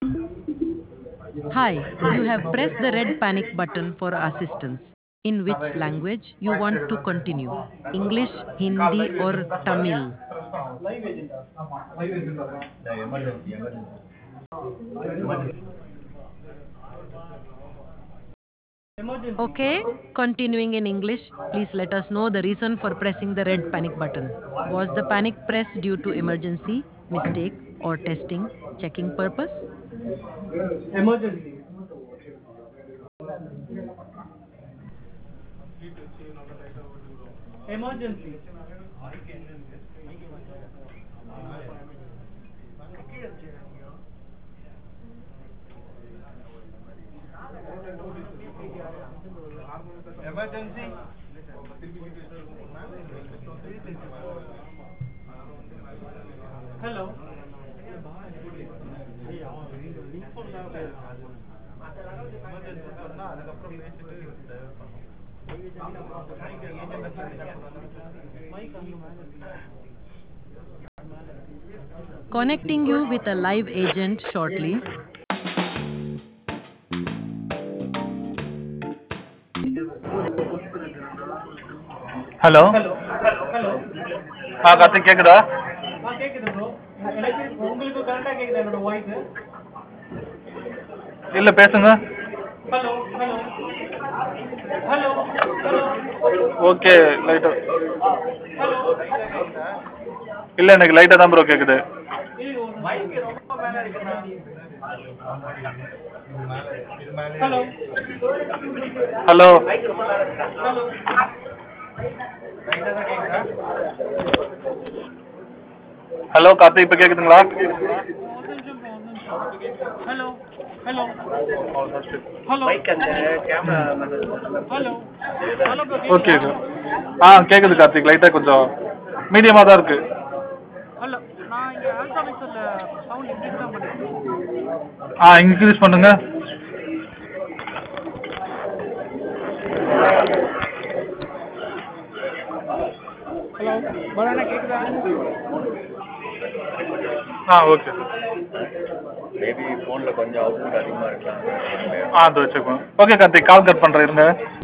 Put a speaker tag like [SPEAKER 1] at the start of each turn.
[SPEAKER 1] Hi, you have pressed the red panic button for assistance. In which language you want to continue? English, Hindi, or Tamil? Okay, continuing in English, please let us know the reason for pressing the red panic button. Was the panic pressed due to emergency, mistake, or testing, checking purpose?
[SPEAKER 2] Emergency. Emergency. Emergency. Hello.
[SPEAKER 1] Connecting you with a live agent shortly.
[SPEAKER 3] Hello
[SPEAKER 2] hello hello
[SPEAKER 3] Karthik கேக்குதா?
[SPEAKER 2] கேக்குது bro. எனக்கு உங்களுக்கு கரெக்டா கேக்குது என்னோட voice.
[SPEAKER 3] இல்ல பேசுங்க.
[SPEAKER 2] Hello hello hello hello
[SPEAKER 3] okay லைட்டா.
[SPEAKER 2] ஹலோ.
[SPEAKER 3] இல்ல எனக்கு லைட்டா தான் ப்ரோ கேக்குது.
[SPEAKER 2] மைக் ரொம்ப மேல இருக்குண்ணா. Hello
[SPEAKER 3] hello
[SPEAKER 2] hello. லைட்டா தான் கேக்குதா?
[SPEAKER 3] ஹலோ கார்த்திக் இப்ப கேக்குதுங்களா?
[SPEAKER 2] ஒரு நிமிஷம் ப்ரோ, ஒரு நிமிஷம். Hello hello hello hello hello bro
[SPEAKER 3] okay
[SPEAKER 2] கேக்குதா?
[SPEAKER 3] கேக்குது
[SPEAKER 2] ஹலோ
[SPEAKER 3] கார்த்திக் லைட்டா கொஞ்சம் மீடியமா தான் இருக்கு.
[SPEAKER 2] ஹலோ. நான் இங்க ஆல்ஃபா மிக்சர்ல சவுண்ட் இன்க்ரீஸ் தான் பண்ணிருக்கேன்.
[SPEAKER 3] இன்க்ரீஸ் பண்ணுங்க.
[SPEAKER 2] ஹலோ பலானா கேக்குதா?
[SPEAKER 3] ஓகே
[SPEAKER 4] மேபி ஃபோனில் கொஞ்சம் அவுட்புட் அதிகமாக இருக்கலாம்.
[SPEAKER 3] அது வச்சுக்கோங்க. ஓகே கார்த்திக் கால் கட் பண்றேன் இருங்க.